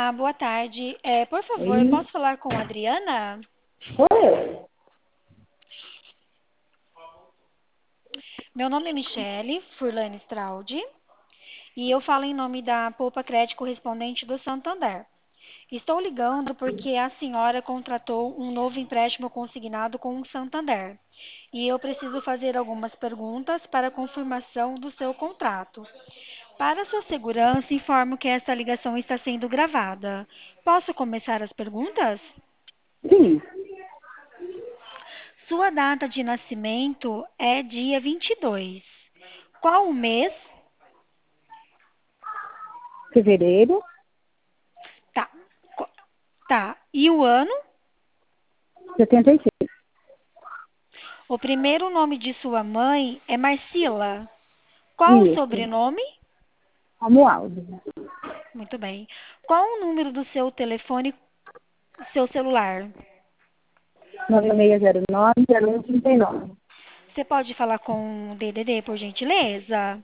Olá, boa tarde. Por favor, eu Oi, posso falar com a Adriana? sou eu. Meu nome é Michele Furlane Straudi e eu falo em nome da Poupa Crédito Correspondente do Santander. Estou ligando porque a senhora contratou um novo empréstimo consignado com o Santander e eu preciso fazer algumas perguntas para confirmação do seu contrato. Para sua segurança, informo que esta ligação está sendo gravada. Posso começar as perguntas? Sim, Sua data de nascimento é dia 22. Qual o mês? fevereiro, Tá. Qu- Tá. E o ano? 76. O primeiro nome de sua mãe é Marcila. Qual o Isso, sobrenome? Romualdo. Muito bem. Qual o número do seu telefone, seu celular? 9609-0139. Você pode falar com o DDD, por gentileza?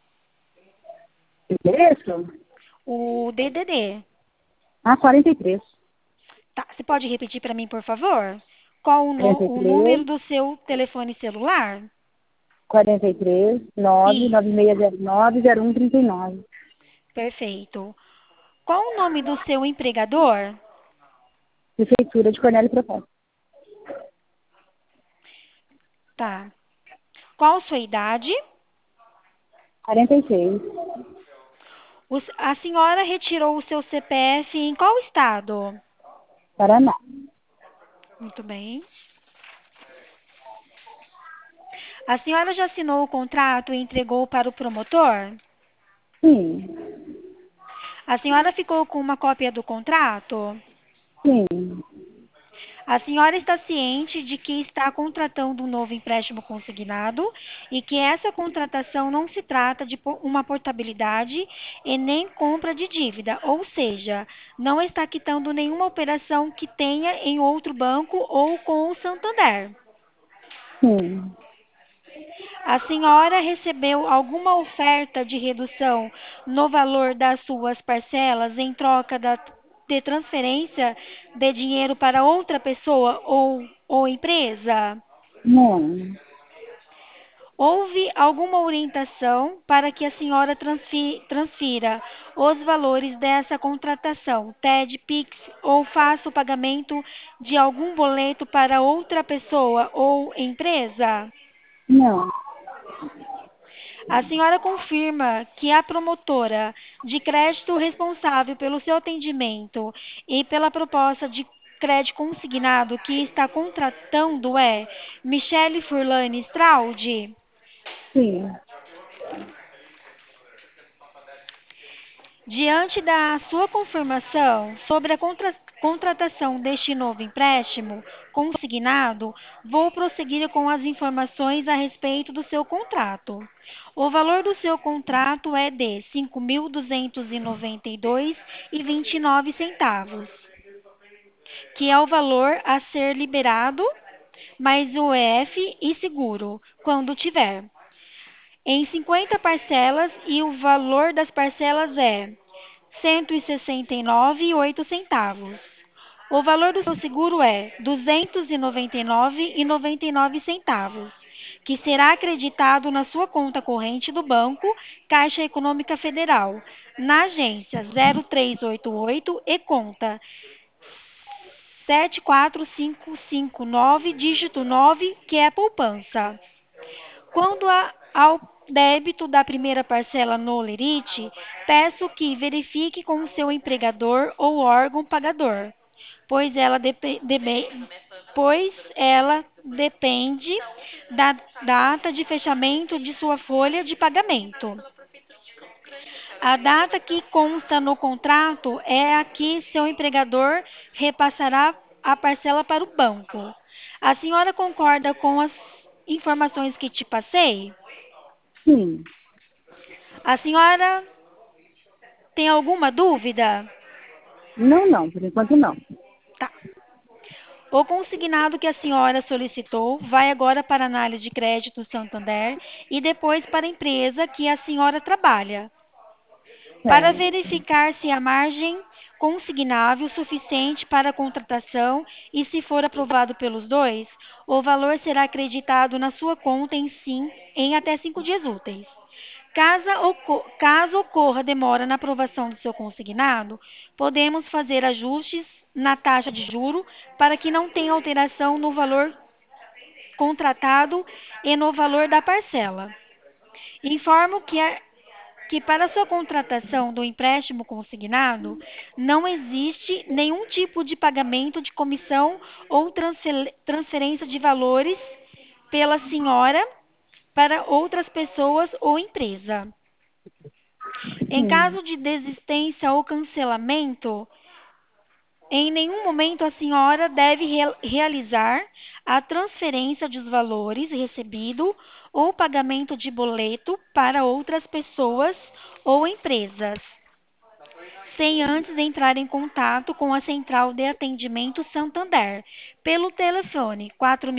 Endereço? O DDD. 43. Tá. Você pode repetir para mim, por favor? Qual o número 43, do seu telefone celular? 43, 9, Isso. 9609-0139. Perfeito. Qual o nome do seu empregador? Prefeitura de Cornélio Procópio. Tá. Qual a sua idade? 46, A senhora retirou o seu CPF em qual estado? Paraná. Muito bem. A senhora já assinou o contrato e entregou para o promotor? Sim, A senhora ficou com uma cópia do contrato? sim, A senhora está ciente de que está contratando um novo empréstimo consignado e que essa contratação não se trata de uma portabilidade e nem compra de dívida, ou seja, não está quitando nenhuma operação que tenha em outro banco ou com o Santander. sim. A senhora recebeu alguma oferta de redução no valor das suas parcelas em troca de transferência de dinheiro para outra pessoa ou empresa? Não, Houve alguma orientação para que a senhora transfira os valores dessa contratação, TED, Pix, ou faça o pagamento de algum boleto para outra pessoa ou empresa? não, A senhora confirma que a promotora de crédito responsável pelo seu atendimento e pela proposta de crédito consignado que está contratando é Michele Furlane Straudi? sim, Diante da sua confirmação sobre a contratação deste novo empréstimo consignado, vou prosseguir com as informações a respeito do seu contrato. O valor do seu contrato é de R$ 5.292,29, que é o valor a ser liberado, mais o EF e seguro, quando tiver, em 50 parcelas, e o valor das parcelas é 169,08. O valor do seu seguro é 299,99, que será acreditado na sua conta corrente do banco Caixa Econômica Federal, na agência 0388 e conta 74559, dígito 9, que é a poupança. Quando ao débito da primeira parcela no lerite, peço que verifique com o seu empregador ou órgão pagador, pois pois ela depende da data de fechamento de sua folha de pagamento. A data que consta no contrato é a que seu empregador repassará a parcela para o banco. A senhora concorda com as informações que te passei? sim. A senhora tem alguma dúvida? Não, não, por enquanto não. Tá. O consignado que a senhora solicitou vai agora para a análise de crédito Santander e depois para a empresa que a senhora trabalha, para Certo. verificar se a margem consignável suficiente para a contratação e, se for aprovado pelos dois, o valor será acreditado na sua conta em até 5 dias úteis. Caso ocorra demora na aprovação do seu consignado, podemos fazer ajustes na taxa de juro para que não tenha alteração no valor contratado e no valor da parcela. Informo que para sua contratação do empréstimo consignado não existe nenhum tipo de pagamento de comissão ou transferência de valores pela senhora para outras pessoas ou empresa. Em Sim. caso de desistência ou cancelamento, em nenhum momento a senhora deve realizar a transferência dos valores recebidos ou pagamento de boleto para outras pessoas ou empresas, sem antes entrar em contato com a Central de Atendimento Santander, pelo telefone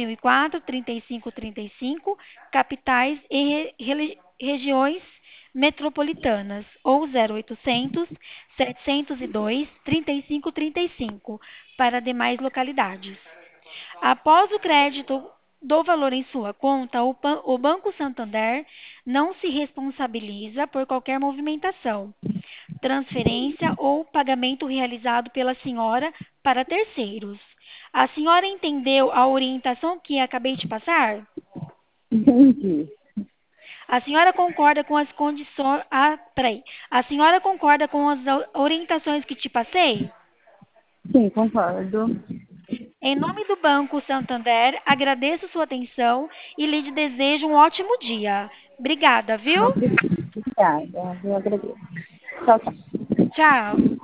4004-3535, capitais e regiões metropolitanas, ou 0800 702 3535, para demais localidades. Após o crédito do valor em sua conta, o Banco Santander não se responsabiliza por qualquer movimentação, transferência ou pagamento realizado pela senhora para terceiros. A senhora entendeu a orientação que acabei de passar? Entendi. A senhora concorda com as condições. Peraí. A senhora concorda com as orientações que te passei? Sim, concordo. Em nome do Banco Santander, agradeço sua atenção e lhe desejo um ótimo dia. Obrigada, viu? Obrigada. Eu agradeço. Tchau, tchau. Tchau.